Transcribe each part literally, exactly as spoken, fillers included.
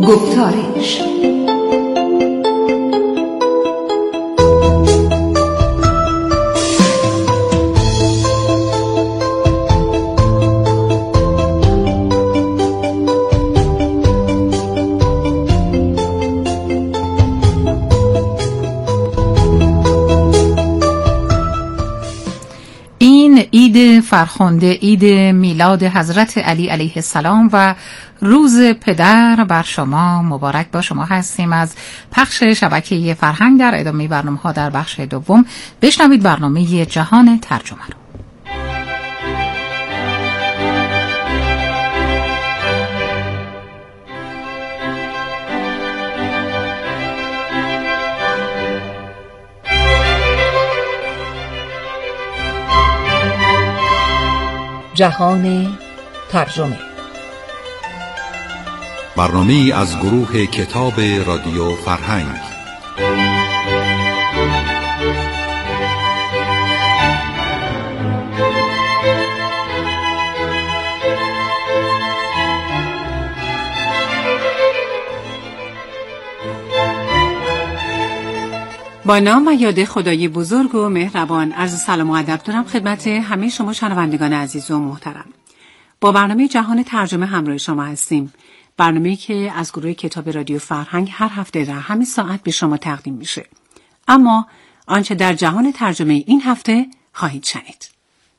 گفتارش. عید فرخنده، عید میلاد حضرت علی علیه السلام و روز پدر بر شما مبارک با. شما هستیم از پخش شبکه فرهنگ در ادامه برنامه ها. در بخش دوم بشنوید برنامه جهان ترجمه رو. جهان ترجمه، برنامه‌ای از گروه کتاب رادیو فرهنگ. با نام و یاد خدای بزرگ و مهربان، عرض سلام و ادب دارم خدمت همه شما شنوندگان عزیز و محترم. با برنامه جهان ترجمه همراه شما هستیم. برنامه‌ای که از گروه کتاب رادیو فرهنگ هر هفته در همین ساعت به شما تقدیم میشه. اما آنچه در جهان ترجمه این هفته خواهید شنید.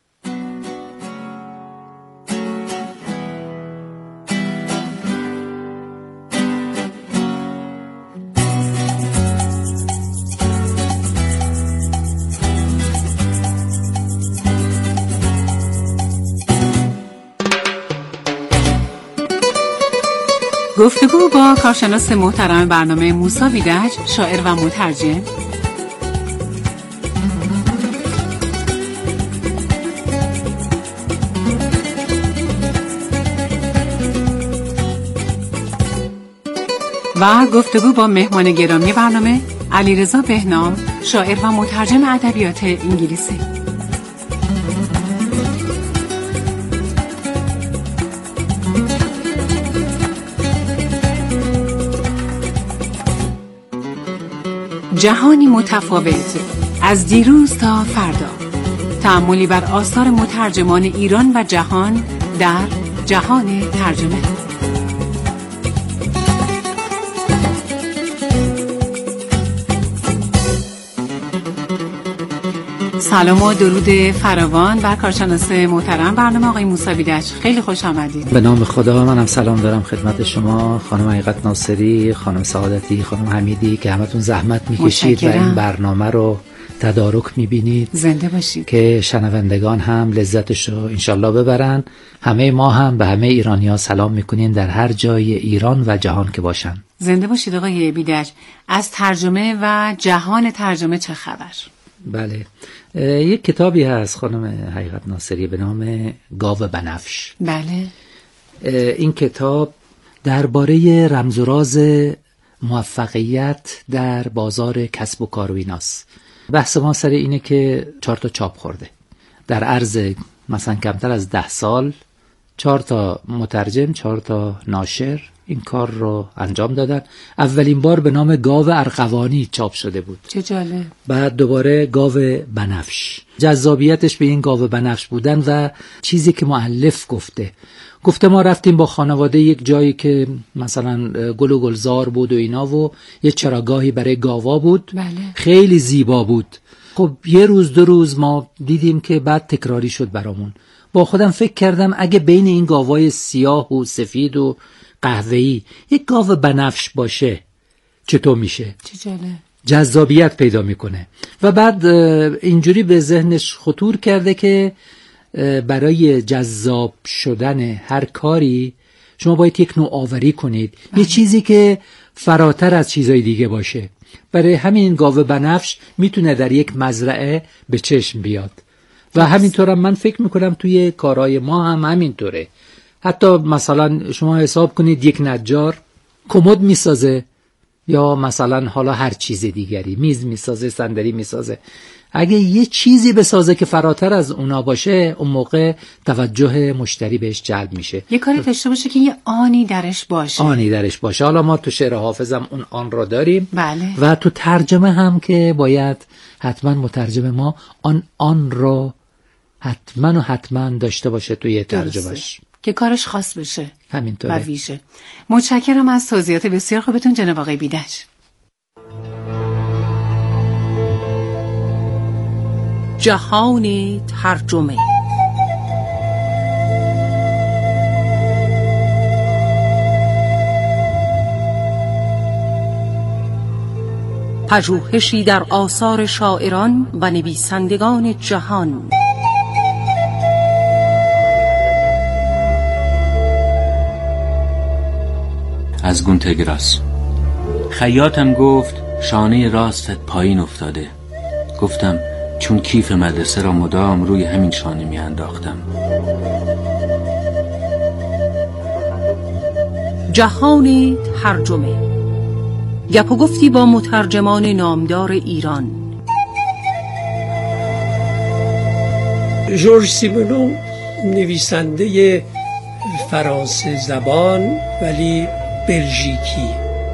گفتگو با کارشناس محترم برنامه موسی ویدج، شاعر و مترجم. و گفتگو با مهمان گرامی برنامه علیرضا بهنام، شاعر و مترجم ادبیات انگلیسی. جهانی متفاوت، از دیروز تا فردا. تأملی بر آثار مترجمان ایران و جهان در جهان ترجمه. سلام و درود فراوان بر کارشناس محترم برنامه آقای موسی ویدج. خیلی خوش آمدید. به نام خدا، منم سلام دارم خدمت شما، خانم حقیقت ناصری، خانم سعادتی، خانم حمیدی که همتون زحمت میکشید و این برنامه رو تدارک میبینید. زنده باشید. که شنوندگان هم لذتش رو انشالله ببرن. همه ما هم به همه ایرانی‌ها سلام میکنیم در هر جای ایران و جهان که باشن. زنده باشید آقای ویدج. از ترجمه و جهان ترجمه چه خبر؟ بله، یک کتابی هست خانم حقیقت ناصری به نام گاو بنفش. بله. این کتاب درباره رمز و راز موفقیت در بازار کسب و کار و ایناست. بحث ما سر اینه که چهار تا چاپ خورده در عرض مثلا کمتر از ده سال. چهار تا مترجم، چهار تا ناشر این کار رو انجام دادن. اولین بار به نام گاو ارغوانی چاپ شده بود. چه جالب. بعد دوباره گاو بنفش. جذابیتش به این گاو بنفش بودن و چیزی که مؤلف گفته گفته ما رفتیم با خانواده یک جایی که مثلا گل و گلزار بود و اینا و یه چراگاهی برای گاوا بود. بله. خیلی زیبا بود. خب یه روز دو روز ما دیدیم که بعد تکراری شد برامون. با خودم فکر کردم اگه بین این گاوای سیاه و سفید و قهوه‌ای یک گاو بنفش باشه چطور میشه؟ چه جالب. جذابیت پیدا میکنه. و بعد اینجوری به ذهنش خطور کرده که برای جذاب شدن هر کاری شما باید یک نوآوری کنید. بله. یه چیزی که فراتر از چیزای دیگه باشه. برای همین گاو بنفش میتونه در یک مزرعه به چشم بیاد. و همینطورم من فکر میکنم توی کارهای ما هم همینطوره. حتی مثلا شما حساب کنید یک نجار کمد میسازه یا مثلا حالا هر چیز دیگری، میز میسازه، صندلی میسازه. اگه یه چیزی بسازه که فراتر از اونا باشه، اون موقع توجه مشتری بهش جلب میشه. یه کاری داشته باشه که یه آنی درش باشه. آنی درش باشه. حالا ما تو شعر حافظم اون آن را داریم. بله. و تو ترجمه هم که باید حتما مترجم ما آن آن را حتما و حتما داشته باشه توی ترجمهش که کارش خاص بشه. همینطوره. و ویژه. متشکرم از توضیحات بسیار خوبتون جناب آقای بیدج. جهان ترجمه. پژوهشی در آثار شاعران و نویسندگان جهان. از گونتگراس. خیاطم گفت شانه راستت پایین افتاده. گفتم چون کیف مدرسه را مدام روی همین شانه می انداختم. جهان ترجمه. گپ و گفتی با مترجمان نامدار ایران. ژورژ سیمونو نویسنده فرانسه زبان ولی بلژیکی.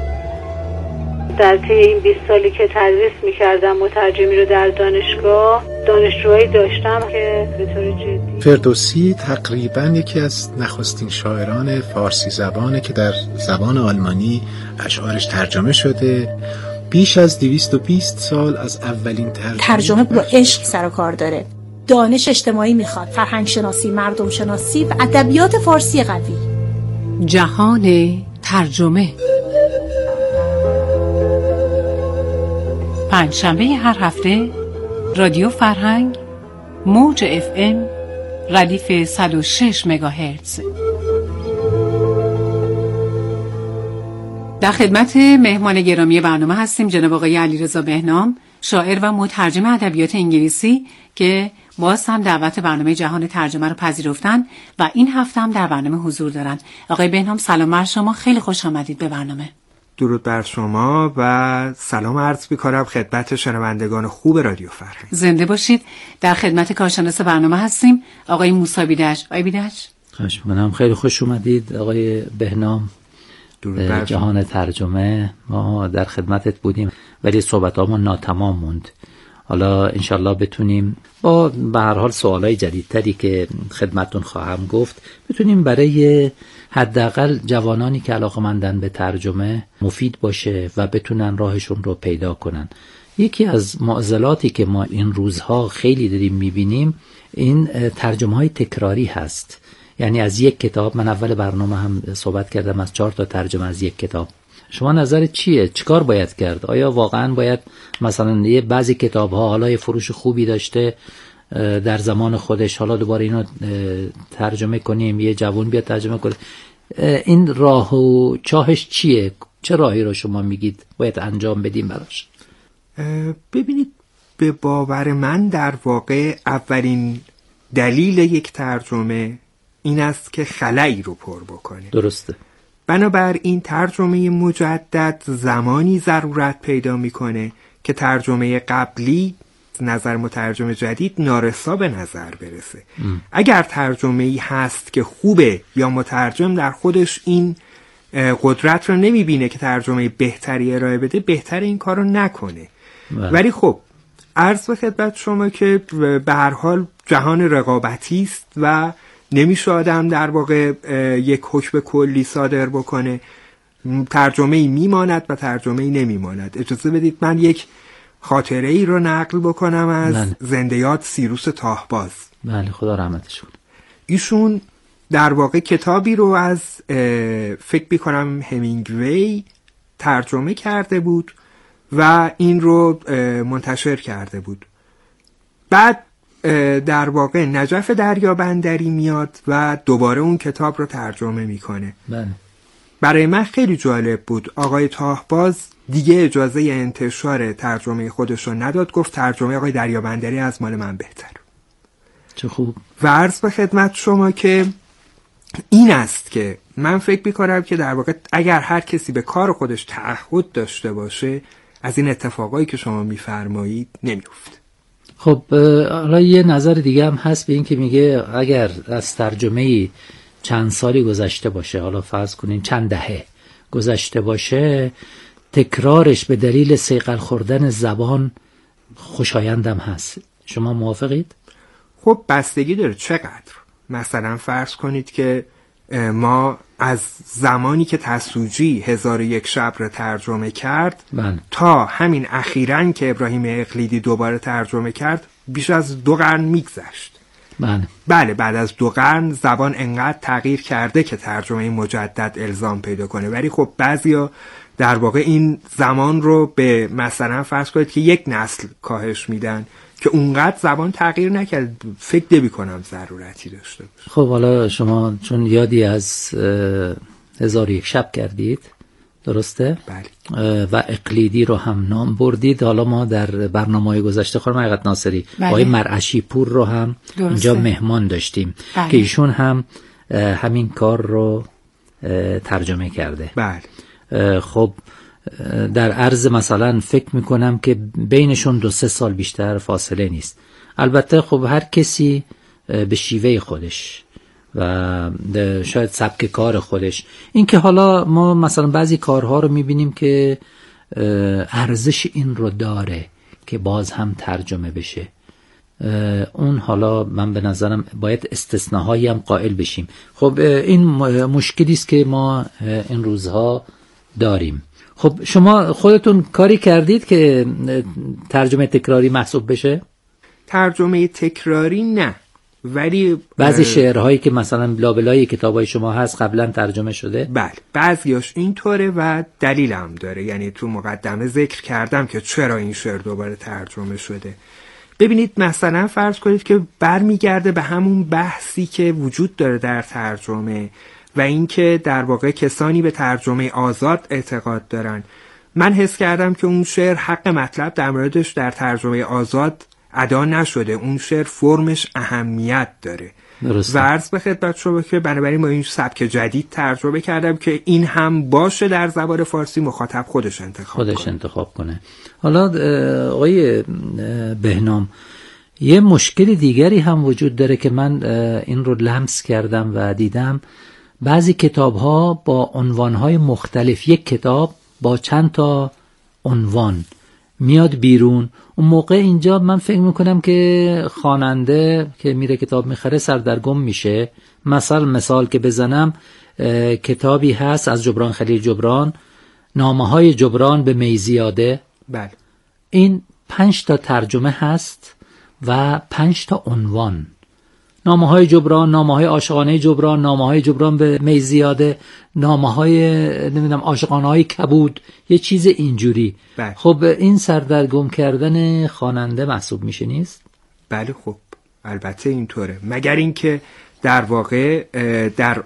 در طی این بیست سالی که تدریس می‌کردم مترجمی رو در دانشگاه، دانشجوهایی داشتم که به طور جدی. فردوسی تقریباً یکی از نخستین شاعران فارسی زبانه که در زبان آلمانی اشعارش ترجمه شده. بیش از دویست و بیست سال از اولین ترجمه. ترجمه با عشق سر و کار داره. دانش اجتماعی میخواد، فرهنگ شناسی، مردم شناسی و ادبیات فارسی قوی. جهان ترجمه. پنجشنبه هر هفته رادیو فرهنگ موج اف ام ردیف صد و شش مگاهرتز. در خدمت مهمان گرامی برنامه هستیم جناب آقای علیرضا بهنام، شاعر و مترجم ادبیات انگلیسی که باز هم دعوت برنامه جهان ترجمه رو پذیرفتن و این هفته هم در برنامه حضور دارن. آقای بهنام سلام بر شما، خیلی خوش آمدید به برنامه. درود بر شما و سلام عرض می‌کنم خدمت شنوندگان خوب رادیو فرهنگ. زنده باشید. در خدمت کارشناس برنامه هستیم آقای موسی بیدج. آقای بیدج خوش می‌کنم، خیلی خوش اومدید آقای بهنام. درود بر جهان ترجمه. ما در خدمتت بودیم ولی صحبتامون ناتمام موند. حالا انشالله بتونیم با به هر حال سوالای جدیدتری که خدمتتون خواهم گفت بتونیم برای حداقل جوانانی که علاقه‌مندن به ترجمه مفید باشه و بتونن راهشون رو پیدا کنن. یکی از معضلاتی که ما این روزها خیلی داریم میبینیم این ترجمه های تکراری هست. یعنی از یک کتاب، من اول برنامه هم صحبت کردم از چهار تا ترجمه از یک کتاب. شما نظر چیه؟ چیکار باید کرد؟ آیا واقعا باید مثلا یه بعضی کتاب ها حالا یه فروش خوبی داشته در زمان خودش، حالا دوباره اینو ترجمه کنیم، یه جوان بیاد ترجمه کنه؟ این راه و چاهش چیه؟ چه راهی رو شما میگید باید انجام بدیم براش؟ ببینید، به باور من در واقع اولین دلیل یک ترجمه این است که خلایی رو پر بکنه. درسته. بنابراین ترجمه مجدد زمانی ضرورت پیدا میکنه که ترجمه قبلی نظر مترجم جدید نارسا به نظر برسه. ام. اگر ترجمه‌ای هست که خوبه یا مترجم در خودش این قدرت رو نمیبینه که ترجمه بهتری ارائه بده، بهتر این کار رو نکنه. بله. ولی خب عرض به خدمت شما که به هر حال جهان رقابتی است و نمیشه آدم در واقع یک حکم کلی صادر بکنه. ترجمه‌ای میماند و ترجمه‌ای نمیماند. اجازه بدید من یک خاطره ای رو نقل بکنم از بله. زنده یاد سیروس طاهباز. بله، خدا رحمتش کنه. ایشون در واقع کتابی رو از فکر میکنم همینگوی ترجمه کرده بود و این رو منتشر کرده بود. بعد در واقع نجف دریابندری میاد و دوباره اون کتاب رو ترجمه میکنه. بله. برای من خیلی جالب بود. آقای طاهباز دیگه اجازه انتشار ترجمه خودش رو نداد، گفت ترجمه آقای دریابندری از مال من بهتر. چه خوب. و عرض به خدمت شما که این است که من فکر میکنم که در واقع اگر هر کسی به کار خودش تعهد داشته باشه از این اتفاقایی که شما میفرمایید نمیفته. خب حالا یه نظر دیگه هم هست به این که میگه اگر از ترجمه چند سالی گذشته باشه، حالا فرض کنین چند دهه گذشته باشه، تکرارش به دلیل صیقل خوردن زبان خوشایندم هست. شما موافقید؟ خب بستگی داره چقدر. مثلا فرض کنید که ما از زمانی که تسوجی هزار و یک شب رو ترجمه کرد بله. تا همین اخیراً که ابراهیم اقلیدی دوباره ترجمه کرد بیش از دو قرن میگذشت. بله. بله بعد از دو قرن زبان انقدر تغییر کرده که ترجمه مجدد الزام پیدا کنه، ولی خب بعضیا در واقع این زمان رو به مثلا فرض کنید که یک نسل کاهش میدن که اونقدر زبان تغییر نکرد، فکر نمی کنم ضرورتی داشته باشه. خب حالا شما چون یادی از هزار و یک شب کردید، درسته؟ بله. و اقلیدی رو هم نام بردید. حالا ما در برنامه‌های گذشته خانم حقیقت ناصری آقای بله. مرعشی پور رو هم درسته. اینجا مهمان داشتیم بله. که ایشون هم همین کار رو ترجمه کرده. بله. خب در عرض مثلا فکر میکنم که بینشون دو سه سال بیشتر فاصله نیست. البته خب هر کسی به شیوه خودش و شاید سبک کار خودش، این که حالا ما مثلا بعضی کارها رو میبینیم که ارزش این رو داره که باز هم ترجمه بشه، اون حالا من به نظرم باید استثناهایی هم قائل بشیم. خب این مشکلی است که ما این روزها داریم. خب شما خودتون کاری کردید که ترجمه تکراری محسوب بشه؟ ترجمه تکراری نه، ولی بعضی شعرهایی که مثلا لابلای کتابای شما هست قبلا ترجمه شده؟ بله بعضیاش اینطوره و دلیل هم داره. یعنی تو مقدمه ذکر کردم که چرا این شعر دوباره ترجمه شده. ببینید مثلا فرض کنید که برمیگرده به همون بحثی که وجود داره در ترجمه و اینکه در واقع کسانی به ترجمه آزاد اعتقاد دارن. من حس کردم که اون شعر حق مطلب در موردش در ترجمه آزاد ادا نشده، اون شعر فرمش اهمیت داره. درسته. و عرض به خدمت شما که بنابراین ما این سبک جدید ترجمه کردم که این هم باشه در زبان فارسی، مخاطب خودش انتخاب خودش کنه. انتخاب کنه. حالا آقای بهنام، یه مشکل دیگری هم وجود داره که من این رو لمس کردم و دیدم، بعضی کتاب ها با عنوان های مختلف، یک کتاب با چند تا عنوان میاد بیرون. اون موقع اینجا من فکر میکنم که خواننده که میره کتاب میخره سردرگم میشه. مثلا مثال که بزنم، کتابی هست از جبران خلیل جبران، نامه های جبران به میزیاده. بله. این پنج تا ترجمه هست و پنج تا عنوان. نامه های جبران، نامه های عاشقانه جبران، نامه های جبران به میزیاده، نامه های نمیدونم عاشقانه های کبود، یه چیز اینجوری. بله. خب این سردرگم کردن خواننده محسوب میشه نیست؟ بله خب البته اینطوره، مگر اینکه در واقع در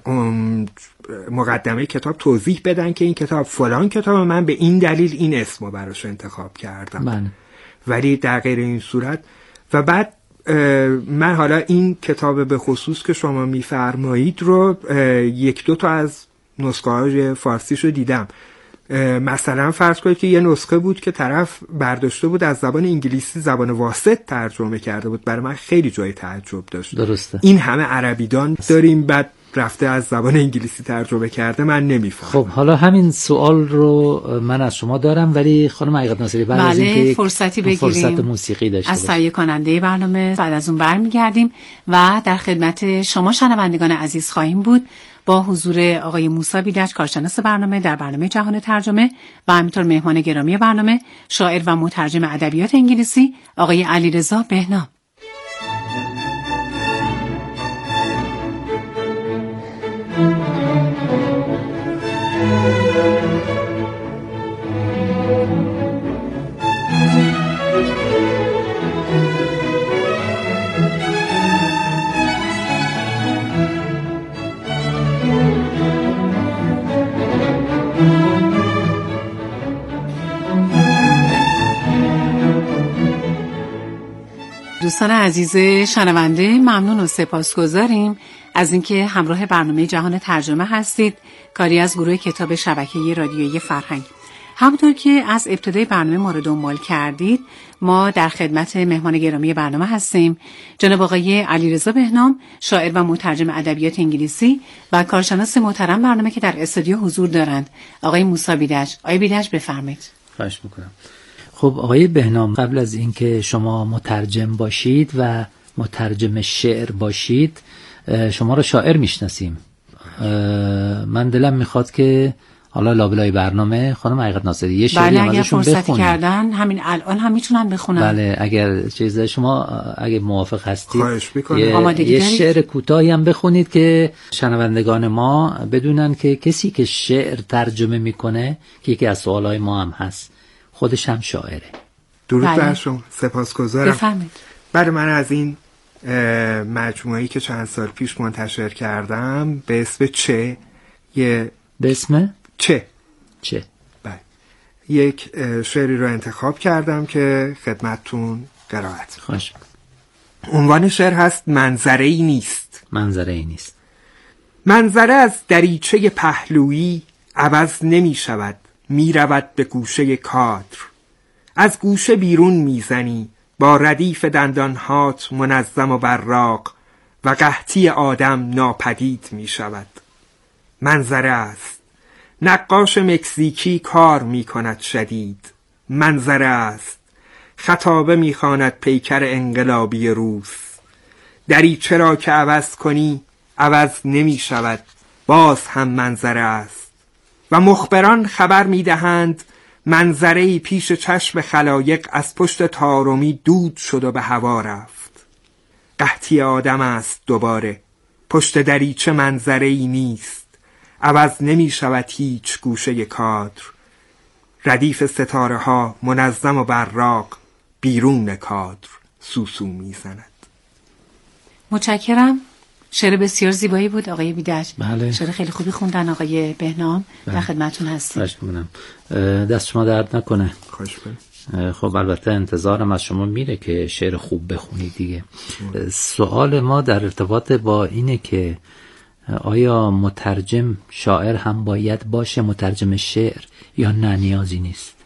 مقدمه کتاب توضیح بدن که این کتاب فلان کتاب من به این دلیل این اسمو براش انتخاب کردم. بله. ولی در غیر این صورت و بعد من حالا این کتاب به خصوص که شما میفرمایید رو یک دو تا از نسخه های فارسیش رو دیدم. مثلا فرض کنید که یه نسخه بود که طرف برداشته بود از زبان انگلیسی زبان واسط ترجمه کرده بود، برای من خیلی جای تعجب داشت. درسته. این همه عربیدان داریم بعد رفته از زبان انگلیسی ترجمه کرده، من نمیفهمم. خب حالا همین سوال رو من از شما دارم، ولی خانم حقیقت ناصری بعد از اینکه فرصتی بگیریم فرصت موسیقی داشته از تهیه کننده برنامه بعد از اون برمیگردیم و در خدمت شما شنوندگان عزیز خواهیم بود با حضور آقای موسی بیدج، کارشناس برنامه در برنامه جهان ترجمه و همینطور مهمان گرامی برنامه شاعر و مترجم ادبیات انگلیسی آقای علیرضا بهنام. دوستان عزیز شنونده، ممنون و سپاسگزاریم از اینکه همراه برنامه جهان ترجمه هستید، کاری از گروه کتاب شبکه رادیویی فرهنگ. همونطور که از ابتدای برنامه ما رو دنبال کردید، ما در خدمت مهمان گرامی برنامه هستیم، جناب آقای علیرضا بهنام، شاعر و مترجم ادبیات انگلیسی و کارشناس محترم برنامه که در استودیو حضور دارند، آقای موسی بیدج. آقای بیدج بفرمایید. خواهش میکنم. خب آقای بهنام، قبل از اینکه شما مترجم باشید و مترجم شعر باشید، شما رو شاعر میشناسیم. من دلم میخواد که حالا لابلای برنامه خانم حقیقت ناصری یه شعری بله ازشون بخونید. فرصتی کردن همین الان هم میتونن بخونن. بله اگر چیز شما اگه موافق هستید یه, یه شعر کوتاهی هم بخونید که شنوندگان ما بدونن که کسی که شعر ترجمه میکنه، که یکی از سوالای ما هم هست، خودش هم شاعره. درود بله. بر شما، سپاسگزارم. بفرمایید. برای من از این مجموعه‌ای که چند سال پیش منتشر کردم به اسم چه، یه به اسم چه چه بله، یک شعری رو انتخاب کردم که خدمتتون قرائت. خوش. عنوان شعر هست منظره‌ای نیست. منظره‌ای نیست. منظره از دریچه پهلویی عوض نمی شود، می رود به گوشه کادر. از گوشه بیرون می زنی با ردیف دندانهات منظم و براق و قحطی آدم ناپدید می شود. منظره است. نقاش مکزیکی کار می کند شدید. منظره است. خطابه می خواند پیکر انقلابی روس. دریچه را که عوض کنی عوض نمی شود، باز هم منظره است. و مخبران خبر می دهند منظره‌ای پیش چشم خلایق از پشت طارمی دود شد و به هوا رفت. قحطی آدم است دوباره، پشت دریچه منظره‌ای نیست، عوض نمی شود هیچ گوشه کادر. ردیف ستاره ها منظم و براق بیرون کادر سوسو می زند. متشکرم. شعر بسیار زیبایی بود آقای بیدج. بله. شعر خیلی خوبی خوندن آقای بهنام. بله. در خدمتتون هستیم. خواهش می‌کنم. دست شما درد نکنه. خواهش می‌کنم. خب البته انتظارم از شما میره که شعر خوب بخونید دیگه. سوال ما در ارتباط با اینه که آیا مترجم شاعر هم باید باشه، مترجم شعر، یا نه نیازی نیست؟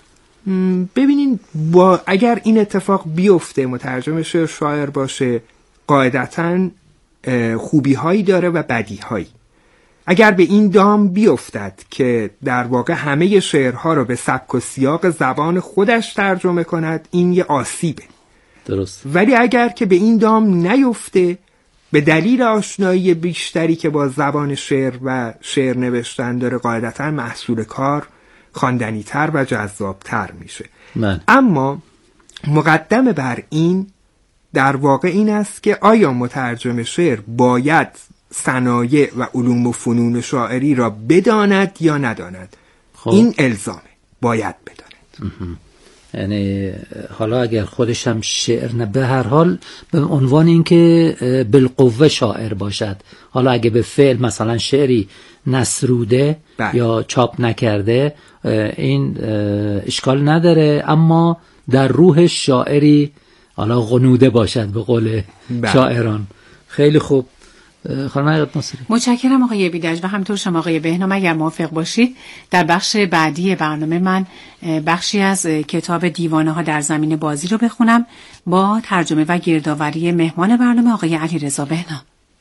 ببینین با اگر این اتفاق بیفته مترجم شعر شاعر باشه، قاعدتاً خوبی هایی داره و بدی هایی. اگر به این دام بیفتد که در واقع همه شعرها رو به سبک و سیاق زبان خودش ترجمه کند، این یه آسیبه. درست. ولی اگر که به این دام نیفته، به دلیل آشنایی بیشتری که با زبان شعر و شعر نوشتن داره، قاعدتاً محصول کار خواندنی تر و جذاب تر میشه. من. اما مقدم بر این در واقع این است که آیا مترجم شعر باید صنایع و علوم و فنون شاعری را بداند یا نداند؟ خب. این الزامه، باید بداند. یعنی حالا اگر خودش هم شعر نه، به هر حال به عنوان این که بالقوه شاعر باشد. حالا اگه به فعل مثلا شعری نسروده بله. یا چاپ نکرده، این اشکال نداره، اما در روح شاعری حالا غنوده باشد به قول بله. شاعران. خیلی خوب خانم حقیقت ناصری. متشکرم آقای بیدج و همطور شما آقای بهنام. اگر موافق باشید در بخش بعدی برنامه من بخشی از کتاب دیوانه ها در زمین بازی رو بخونم با ترجمه و گردآوری مهمان برنامه آقای علیرضا بهنام.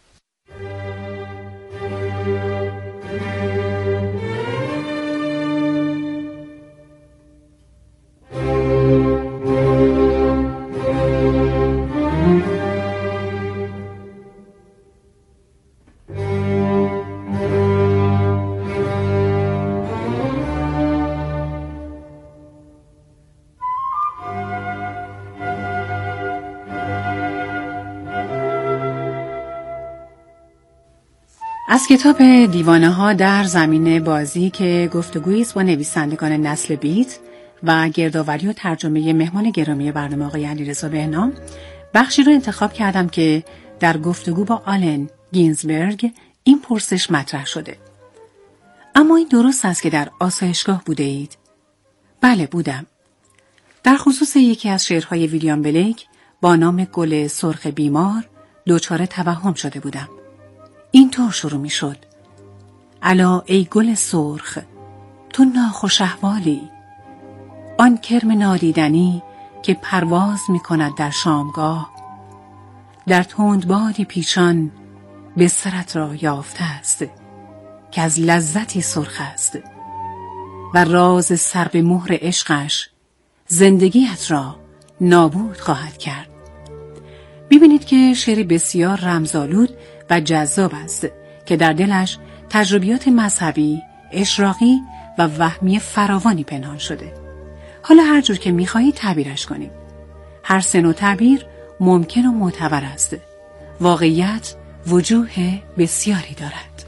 از کتاب دیوانه ها در زمین بازی که گفتگویی است با نویسندگان نسل بیت و گردآوری و ترجمه مهمان گرامی برنامه آقای علیرضا بهنام، بخشی رو انتخاب کردم که در گفتگو با آلن گینزبرگ این پرسش مطرح شده: اما این درست است که در آسایشگاه بوده اید؟ بله بودم. در خصوص یکی از شعرهای ویلیام بلیک با نام گل سرخ بیمار دچار توهم شده بودم. این طور شروع می شد: الا ای گل سرخ، تو ناخوش احوالی، آن کرم نادیدنی که پرواز می کند در شامگاه، در تند بادی پیچان بسترت را یافته است که از لذتی سرخ است و راز سر به مهر عشقش زندگیت را نابود خواهد کرد. ببینید که شعر بسیار رمزآلود و جذاب است که در دلش تجربیات مذهبی، اشراقی و وهمی فراوانی پنهان شده. حالا هر جور که می‌خواهید تعبیرش کنید. هر سه نوع تعبیر ممکن و معتبر است. واقعیت وجوه بسیاری دارد.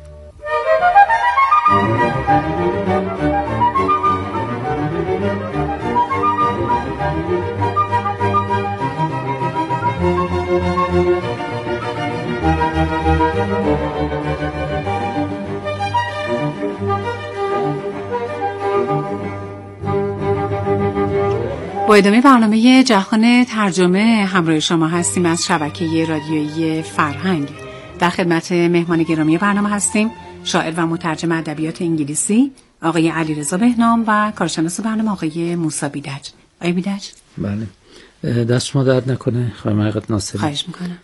با ادامه برنامه جهان ترجمه همراه شما هستیم از شبکه رادیویی فرهنگ. در خدمت مهمان گرامی برنامه هستیم شاعر و مترجم ادبیات انگلیسی آقای علیرضا بهنام و کارشناس برنامه آقای موسی بیدج. آقای بیدج. بله، دست شما درد نکنه خانم حقیقت ناصری. خواهش میکنم.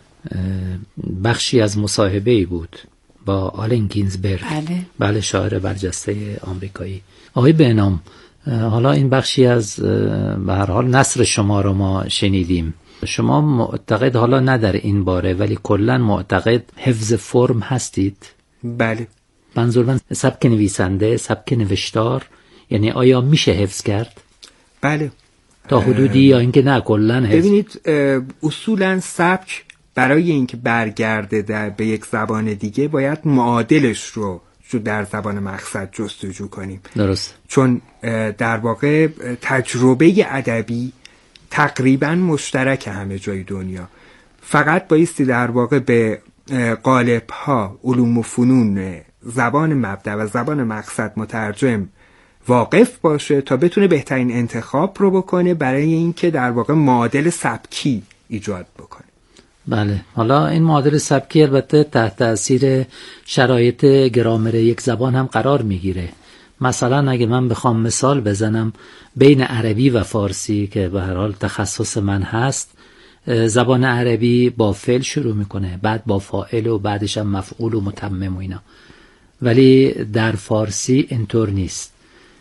بخشی از مصاحبه‌ای بود با آلن گینزبرگ. بله. بله، شاعر برجسته آمریکایی. آقای بهنام، حالا این بخشی از به هر حال نثر شما رو ما شنیدیم. شما معتقد، حالا نه در این باره ولی کلا معتقد حفظ فرم هستید؟ بله. منظور من سبک نویسنده، سبک نوشتار، یعنی آیا میشه حفظ کرد؟ بله. تا حدودی یا اینکه نه کلا حفظ؟ ببینید، اصولا سبک برای اینکه برگرده در به یک زبان دیگه باید معادلش رو در زبان مقصد جستجو کنیم. درست. چون در واقع تجربه ادبی تقریبا مشترک همه جای دنیا. فقط بایستی در واقع به قالب‌ها، علوم و فنون زبان مبدأ و زبان مقصد مترجم واقف باشه تا بتونه بهترین انتخاب رو بکنه برای اینکه در واقع معادل سبکی ایجاد بکنه. بله. حالا این معادل سبکی البته تحت تاثیر شرایط گرامر یک زبان هم قرار میگیره. مثلا اگه من بخوام مثال بزنم بین عربی و فارسی که به هر حال تخصص من هست، زبان عربی با فعل شروع میکنه، بعد با فاعل و بعدش هم مفعول و متمم و اینا، ولی در فارسی اینطور نیست.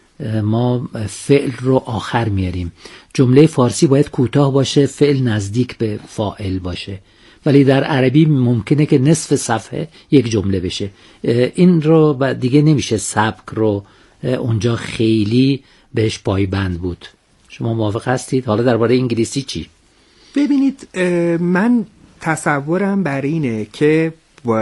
ما فعل رو آخر میاریم. جمله فارسی باید کوتاه باشه، فعل نزدیک به فاعل باشه، ولی در عربی ممکنه که نصف صفحه یک جمله بشه. این رو دیگه نمیشه سبک رو اونجا خیلی بهش پایبند بود. شما موافق هستید؟ حالا درباره انگلیسی چی؟ ببینید، من تصورم بر اینه که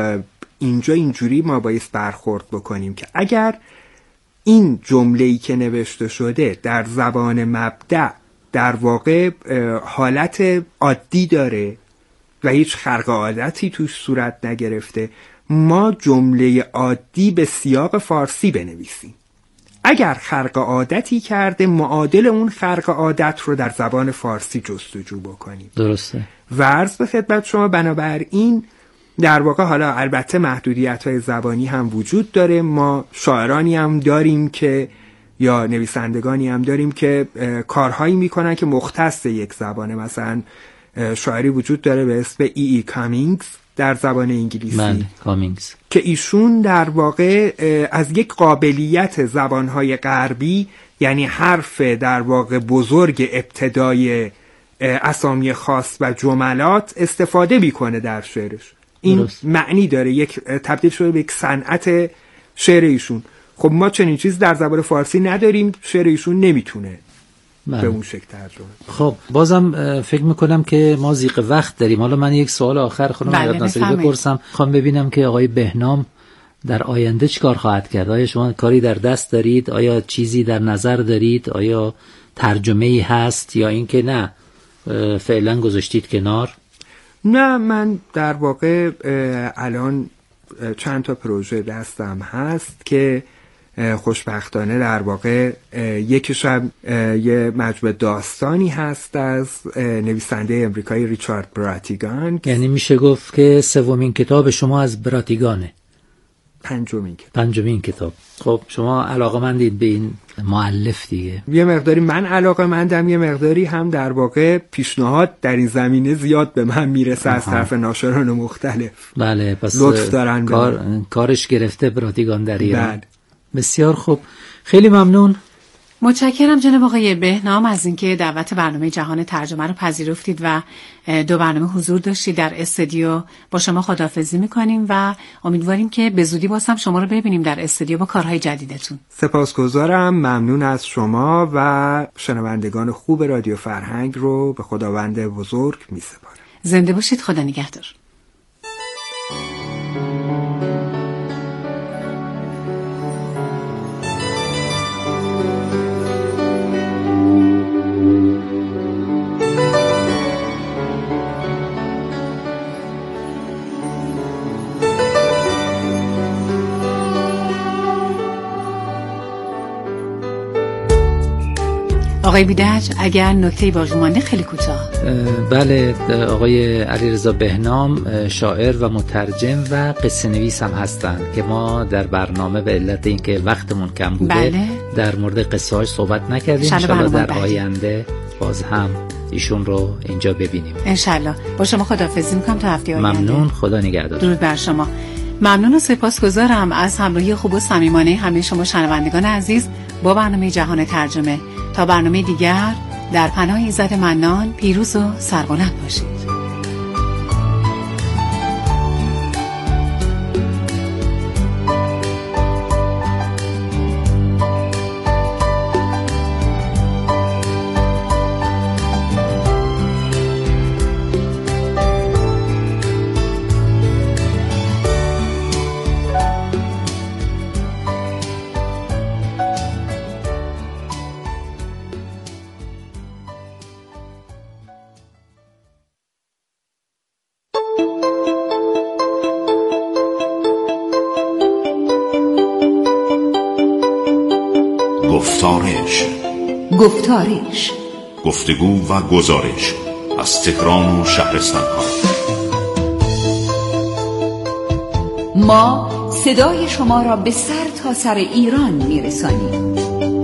اینجا اینجوری ما باید برخورد بکنیم که اگر این جمله‌ای که نوشته شده در زبان مبدأ در واقع حالت عادی داره و هیچ خرق عادتی توش صورت نگرفته، ما جمله عادی به سیاق فارسی بنویسیم. اگر خرق عادتی کرده، معادل اون خرق عادت رو در زبان فارسی جستجو بکنیم. درسته. و عرض به خدمت شما بنابراین در واقع حالا البته محدودیت‌های زبانی هم وجود داره. ما شاعرانی هم داریم که یا نویسندگانی هم داریم که کارهایی میکنن که مختص یک زبانه. مثلا شاعری وجود داره به اسم ای ای کامینگز در زبان انگلیسی. من کامینگز که ایشون در واقع از یک قابلیت زبانهای غربی، یعنی حرف در واقع بزرگ ابتدای اسامی خاص و جملات استفاده میکنه در شعرش. این درست. معنی داره، یک تبدیل شده به یک صنعت شعر ایشون. خب ما چنین چیز در زبان فارسی نداریم، شعر ایشون نمیتونه به اون شکل ترجمه. خب بازم فکر میکنم که ما ضیق وقت داریم. حالا من یک سوال آخر خانم حقیقت ناصری بپرسم، خوام ببینم که آقای بهنام در آینده چیکار خواهد کرد. آیا شما کاری در دست دارید؟ آیا چیزی در نظر دارید؟ آیا ترجمه‌ای هست یا اینکه نه فعلا گذاشتید کنار؟ نه، من در واقع الان چند تا پروژه دستم هست که خوشبختانه در واقع یکیش هم یه مجموعه داستانی هست از نویسنده امریکایی ریچارد براتیگان. یعنی میشه گفت که سومین کتاب شما از براتیگانه؟ پنجمین کتاب. پنجمین کتاب. خب شما علاقه‌مندید به این مؤلف دیگه؟ یه مقداری من علاقه‌مندم، یه مقداری هم در واقع پیشنهاد در این زمینه زیاد به من میرسه از طرف ناشران مختلف. بله، پس لطف دارن کار کارش گرفته برادیگان در ایران. بله. بسیار خوب، خیلی ممنون. متشکرم جناب آقای بهنام از اینکه دعوت برنامه جهان ترجمه رو پذیرفتید و دو برنامه حضور داشتید در استودیو. با شما خداحافظی میکنیم و امیدواریم که به زودی باز هم شما رو ببینیم در استودیو با کارهای جدیدتون. سپاسگزارم، ممنون از شما و شنوندگان خوب رادیو فرهنگ رو به خداوند بزرگ میسپارم. زنده باشید، خدا نگهدار. آقای بیدج اگر نکته باقی مانده خیلی کوتاه. بله، آقای علیرضا بهنام شاعر و مترجم و قصه نویس هم هستند که ما در برنامه به علت اینکه وقتمون کم بوده بله. در مورد قصه هاش صحبت نکردیم. انشالله در بله. آینده باز هم ایشون رو اینجا ببینیم انشالله. با شما خداحافظی میکنم تا هفته آینده. ممنون، خدا نگهدار. درود بر شما. ممنون و سپاسگزارم از همراهی خوب و صمیمانه همه شما شنوندگان عزیز با برنامه جهان ترجمه. تا برنامه دیگر در پناه ایزد منان پیروز و سربلند باشید. گفتارش گفتارش گفتگو و گزارش از تهران و شهرستان ها. ما صدای شما را به سر تا سر ایران میرسانیم.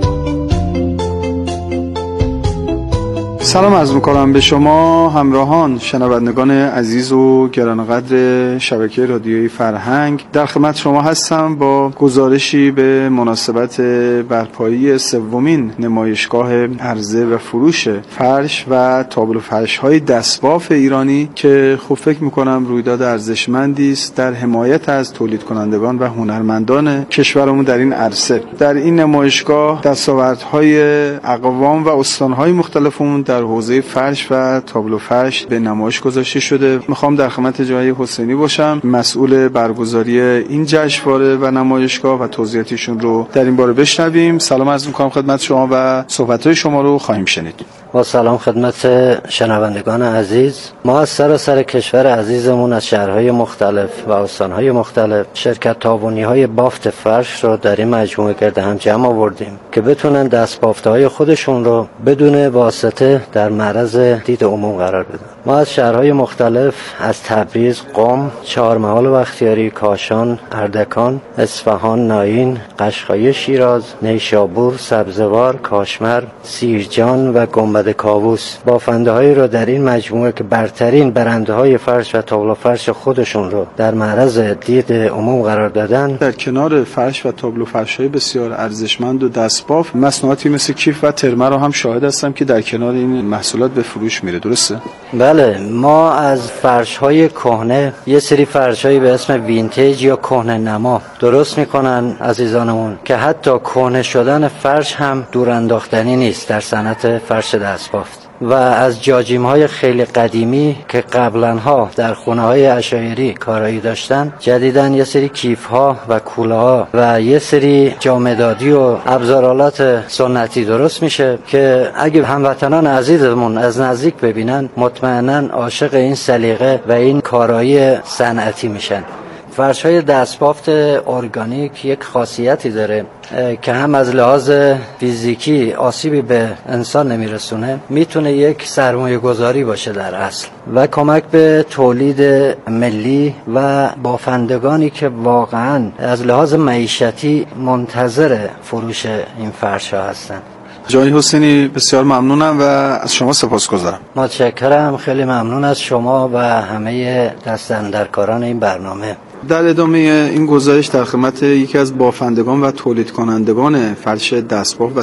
سلام عرض می‌کنم به شما همراهان شنوندگان عزیز و گرانقدر شبکه رادیویی فرهنگ. در خدمت شما هستم با گزارشی به مناسبت برپایی سومین نمایشگاه عرضه و فروش فرش و تابلو فرش‌های دستباف ایرانی که خوب فکر می‌کنم رویداد ارزشمندی است در حمایت از تولید کنندگان و هنرمندان کشورمون در این عرصه. در این نمایشگاه دستاوردهای اقوام و استان‌های مختلفمون در حوزه فرش و تابلو فرش به نمایش گذاشته شده. میخوام در خدمت جای حسینی باشم، مسئول برگزاری این جشنواره و نمایشگاه، و توضیحاتشون رو در این باره بشنویم. سلام عرض میکنم خدمت شما و صحبت‌های شما رو خواهیم شنید. با سلام خدمت شنوندگان عزیز. ما از سراسر کشور عزیزمون از شهرهای مختلف و استانهای مختلف شرکت تابونی‌های بافت فرش رو در این مجموعه گرد هم جمع آوردیم که بتونن دست بافته‌های خودشون رو بدون واسطه در معرض دید عموم قرار بدن. ما از شهرهای مختلف از تبریز، قم، چهارمحال و بختیاری، کاشان، اردکان، اصفهان، ناین، قشقایی شیراز، نیشابور، سبزوار، کاشمر، سیرجان و گنبد کاووس بافنده‌هایی رو در این مجموعه که برترین برنده‌های فرش و تابلو فرش خودشون رو در معرض دید عموم قرار دادن. در کنار فرش و تابلو فرش‌های بسیار ارزشمند و دستباف، مصنوعاتی مثل کیف و ترمه رو هم شاهد هستم که در کنار این محصولات به فروش میره. درسته؟ بله، ما از فرش‌های کهنه یه سری فرش‌هایی به اسم وینتیج یا کهنه نما درست میکنن عزیزانمون که حتی کهنه شدن فرش هم دور انداختنی نیست در صنعت فرش دستبافت. و از جاجیم‌های خیلی قدیمی که قبلن‌ها در خونه‌های عشایری کارایی داشتن، جدیداً یه سری کیف‌ها و کوله‌ها و یه سری جامدادی و ابزارالات سنتی درست میشه که اگه هموطنان عزیزمون از نزدیک ببینن مطمئناً عاشق این سلیقه و این کارایی صنعتی میشن. فرش‌های دستبافت ارگانیک یک خاصیتی داره که هم از لحاظ فیزیکی آسیبی به انسان نمیرسونه، میتونه یک سرمایه گذاری باشه در اصل و کمک به تولید ملی و بافندگانی که واقعا از لحاظ معیشتی منتظر فروش این فرش‌ها هستن. جای حسینی بسیار ممنونم و از شما سپاسگزارم. متشکرم، خیلی ممنون از شما و همه دست‌اندرکاران این برنامه. در ادامه این گزارش در خدمت یکی از بافندگان و تولید کنندگان فرش دستبافت و